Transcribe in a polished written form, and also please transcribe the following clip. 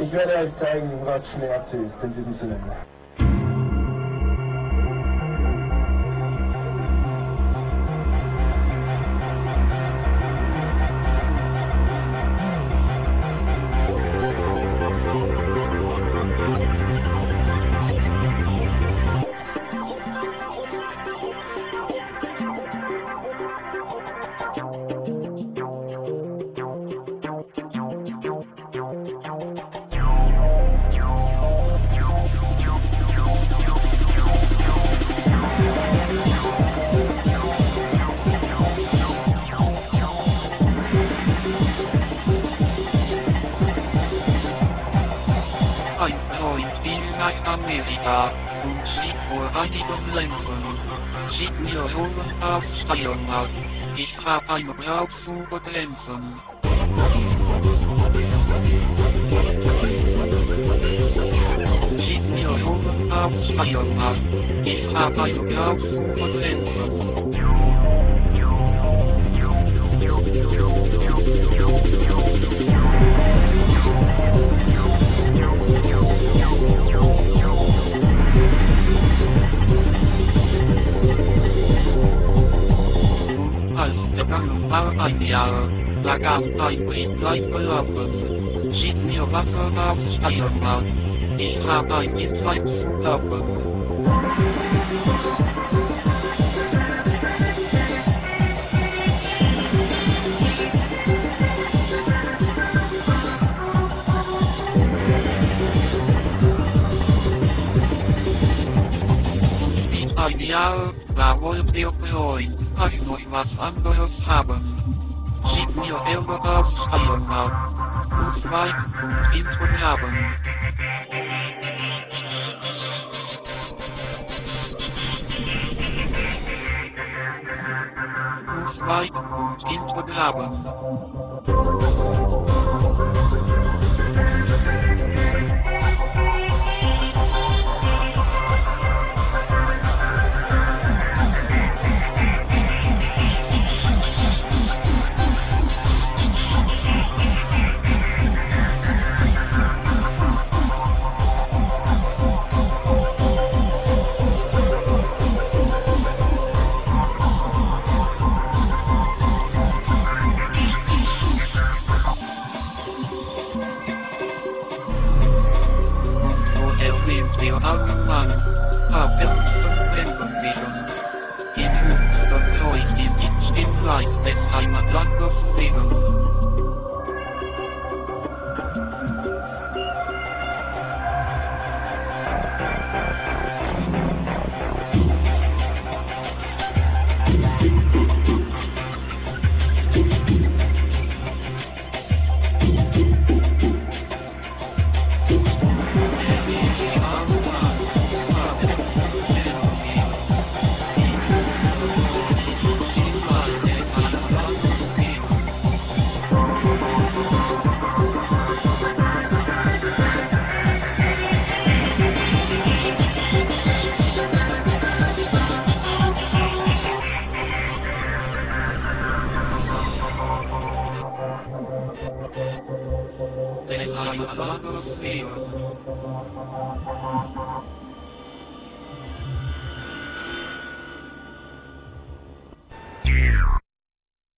ich werde euch zeigen, was Schmerz ist in diesem Sinne. Amerika und sieht vor einigen Ländern. Sieht mir Hohen aufsteigen aus. Ich hab eine Braut zu begrenzen. Sieht mir Hohen aufsteigen aus. Ich hab eine Braut zu begrenzen. War ein Jahr, da gab ein Brief gleich gelaufen. Sieht mir Wasser aufsteigen aus. Ich hab ein Insight zu laufen. Wie ein Jahr, da wollt ihr freuen. Ich noch was anderes haben. Sieht mir Ärger aufsteigen auf. Und weit und Intro haben. Und weit und Intro haben. I'm a lot of fear.